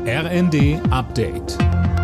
RND Update.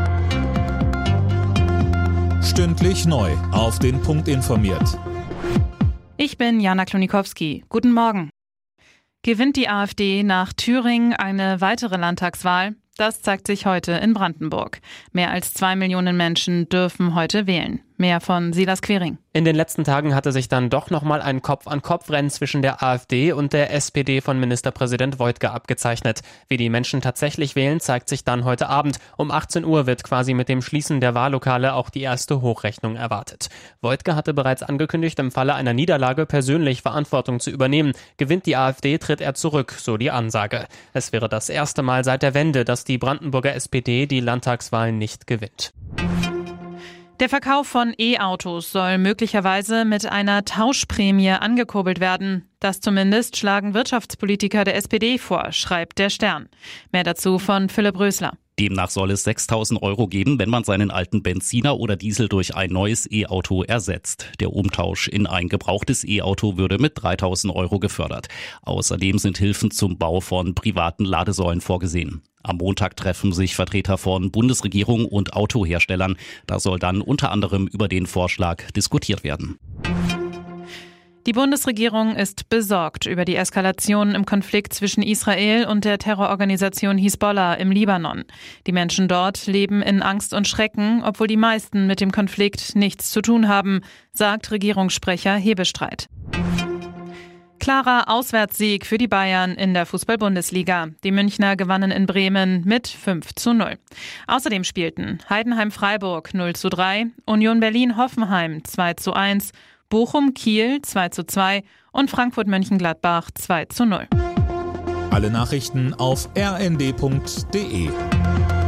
Stündlich neu auf den Punkt informiert. Ich bin Jana Klonikowski. Guten Morgen. Gewinnt die AfD nach Thüringen eine weitere Landtagswahl? Das zeigt sich heute in Brandenburg. Mehr als 2 Millionen Menschen dürfen heute wählen. Mehr von Silas Quering. In den letzten Tagen hatte sich dann doch nochmal ein Kopf-an-Kopf-Rennen zwischen der AfD und der SPD von Ministerpräsident Woidke abgezeichnet. Wie die Menschen tatsächlich wählen, zeigt sich dann heute Abend. Um 18 Uhr wird quasi mit dem Schließen der Wahllokale auch die erste Hochrechnung erwartet. Woidke hatte bereits angekündigt, im Falle einer Niederlage persönlich Verantwortung zu übernehmen. Gewinnt die AfD, tritt er zurück, so die Ansage. Es wäre das erste Mal seit der Wende, dass die Brandenburger SPD die Landtagswahl nicht gewinnt. Der Verkauf von E-Autos soll möglicherweise mit einer Tauschprämie angekurbelt werden. Das zumindest schlagen Wirtschaftspolitiker der SPD vor, schreibt der Stern. Mehr dazu von Philipp Rösler. Demnach soll es 6.000 € geben, wenn man seinen alten Benziner oder Diesel durch ein neues E-Auto ersetzt. Der Umtausch in ein gebrauchtes E-Auto würde mit 3.000 € gefördert. Außerdem sind Hilfen zum Bau von privaten Ladesäulen vorgesehen. Am Montag treffen sich Vertreter von Bundesregierung und Autoherstellern. Da soll dann unter anderem über den Vorschlag diskutiert werden. Die Bundesregierung ist besorgt über die Eskalation im Konflikt zwischen Israel und der Terrororganisation Hisbollah im Libanon. Die Menschen dort leben in Angst und Schrecken, obwohl die meisten mit dem Konflikt nichts zu tun haben, sagt Regierungssprecher Hebestreit. Klarer Auswärtssieg für die Bayern in der Fußball-Bundesliga. Die Münchner gewannen in Bremen mit 5:0. Außerdem spielten Heidenheim-Freiburg 0:3, Union Berlin-Hoffenheim 2:1, Bochum-Kiel 2:2 und Frankfurt-Mönchengladbach 2:0. Alle Nachrichten auf rnd.de.